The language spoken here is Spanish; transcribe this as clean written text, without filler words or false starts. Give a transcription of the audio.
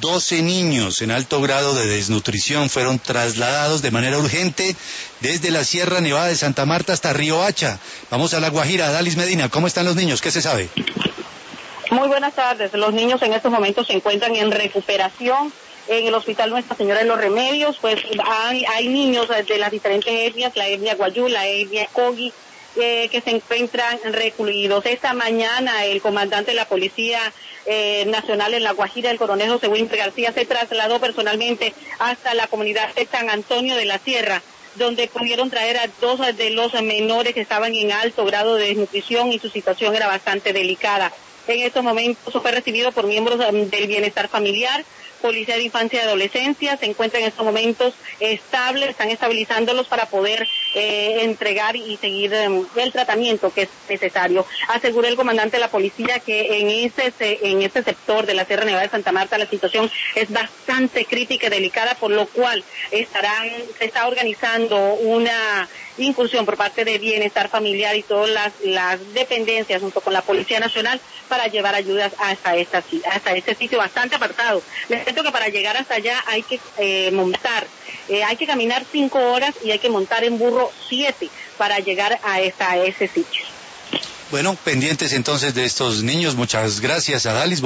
12 niños en alto grado de desnutrición fueron trasladados de manera urgente desde la Sierra Nevada de Santa Marta hasta Río Hacha. Vamos a La Guajira. Dalis Medina, ¿cómo están los niños? ¿Qué se sabe? Muy buenas tardes. Los niños en estos momentos se encuentran en recuperación en el Hospital Nuestra Señora de los Remedios. Pues hay niños de las diferentes etnias, la etnia Guayú, la etnia Kogi, que se encuentran recluidos. Esta mañana el comandante de la Policía Nacional en La Guajira, el coronel José Wilmer García, se trasladó personalmente hasta la comunidad de San Antonio de la Sierra, donde pudieron traer a 2 de los menores que estaban en alto grado de desnutrición y su situación era bastante delicada. En estos momentos fue recibido por miembros del bienestar familiar, Policía de Infancia y Adolescencia. Se encuentran en estos momentos estables, están estabilizándolos para poder entregar y seguir el tratamiento que es necesario. Aseguró el comandante de la policía que en este sector de la Sierra Nevada de Santa Marta la situación es bastante crítica y delicada, por lo cual se está organizando una incursión por parte de Bienestar Familiar y todas las dependencias junto con la Policía Nacional para llevar ayudas hasta este sitio bastante apartado. Les cuento que para llegar hasta allá hay que hay que caminar 5 horas y hay que montar en burro 7 para llegar a ese sitio. Bueno, pendientes entonces de estos niños. Muchas gracias a Dalis.